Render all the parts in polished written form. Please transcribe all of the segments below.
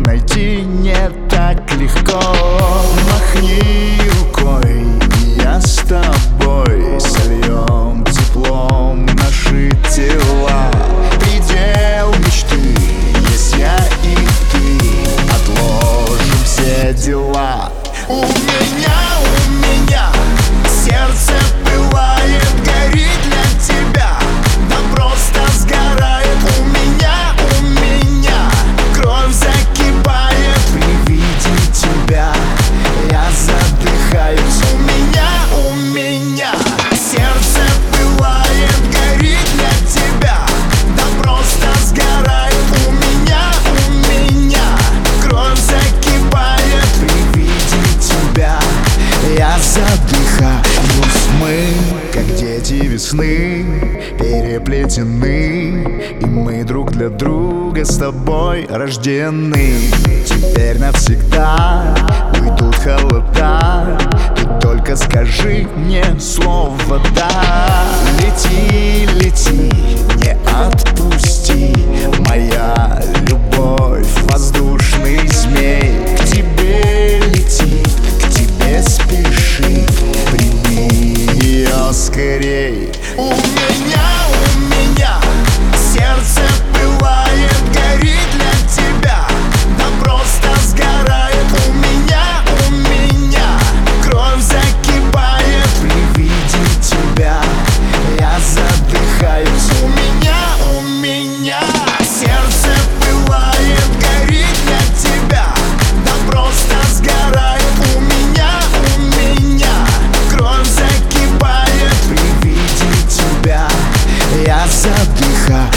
найти не так легко. Махни рукой, и я с тобой сольем теплом наши тела. Предел мечты есть я и ты, отложим все дела. У меня сердце пылает, горит для тебя, да просто сгорает. У меня кровь закипает, при виде тебя я задыхаюсь. У меня сердце пылает, горит для тебя, да просто сгорает. У меня кровь закипает, при виде тебя я задыхаюсь. Мы, как дети весны, переплетены, и мы друг для друга с тобой рождены. Теперь навсегда уйдут холода, ты только скажи мне слово «да». Лети, лети, не отпусти, моя любовь, воздушный змей. К тебе летит, к тебе спешит, прими ее скорей. У меня сердце пылает, горит для тебя, да просто сгорает. У меня кровь закипает, при виде тебя я задыхаюсь. У меня сердце пылает, горит для тебя, да просто сгорает. У меня кровь закипает, при виде тебя я задыхаюсь.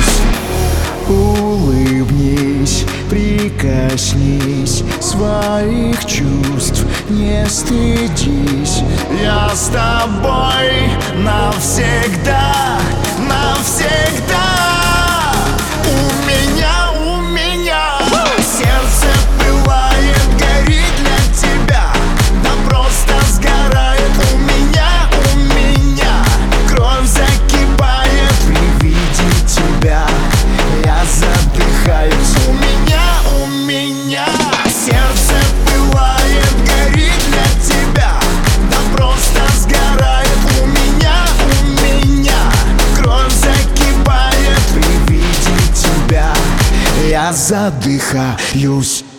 Улыбнись, прикоснись, своих чувств не стыдись. Я с тобой навсегда, навсегда. У меня сердце пылает, горит для тебя, да просто сгорает. У меня кровь закипает, при виде тебя я задыхаюсь. У меня сердце пылает, горит для тебя, да просто сгорает. У меня кровь закипает, при виде тебя я задыхаюсь.